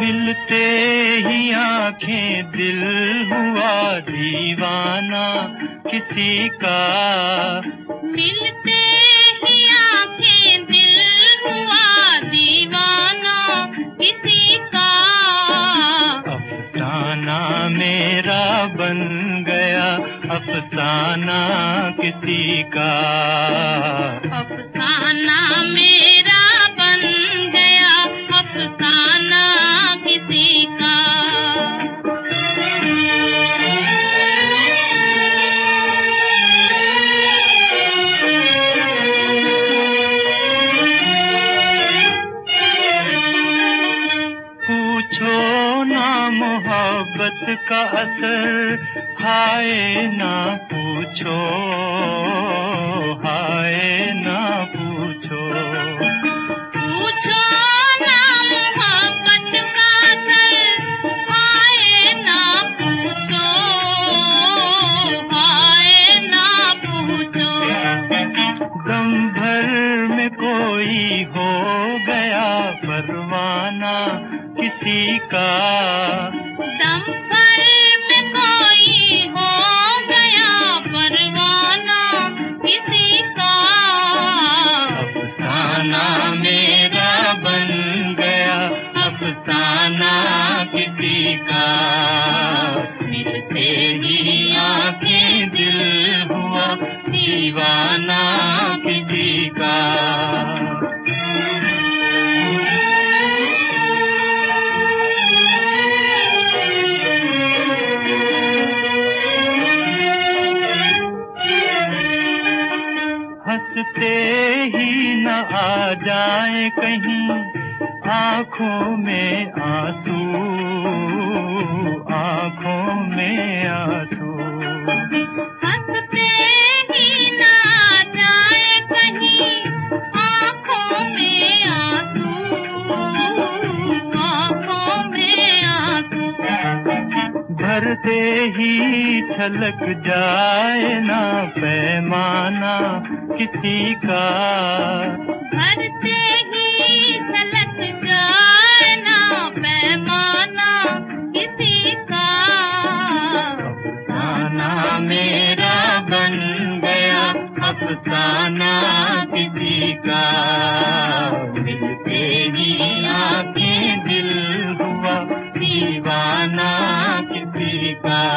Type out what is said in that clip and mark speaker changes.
Speaker 1: मिलते ही आंखें दिल हुआ दीवाना किसी का,
Speaker 2: मिलते ही आंखें दिल हुआ दीवाना किसी का।
Speaker 1: अफसाना मेरा बन गया अफसाना किसी का,
Speaker 2: अफसाना मेरा बन गया अफसाना किसी का।
Speaker 1: पूछो ना मोहब्बत का असर, हाय ना पूछो, हाय ना पूछो।
Speaker 2: पूछो ना मोहब्बत का असर, हाय ना पूछो, हाय ना पूछो।
Speaker 1: दम भर में कोई हो गया परवाना किसी का,
Speaker 2: दम भर में कोई हो गया परवाना किसी का।
Speaker 1: अफसाना मेरा बन गया अफसाना किसी का, मिलते ही आंखें दिल हुआ दीवाना किसी का। हंसते ही न आ जाए कहीं आँखों में आंसू, आँखों में आंसू।
Speaker 2: हंसते ही न आ जाए कहीं आँखों में आंसू, आँखों में आंसू।
Speaker 1: भरते ही छलक जाए ना पैमाना किसी का,
Speaker 2: भरते ही छलक जाए ना पैमाना किसी का।
Speaker 1: अफसाना मेरा बन गया अफसाना किसी का, मिलते ही आंखें दिल हुआ दीवाना किसी का।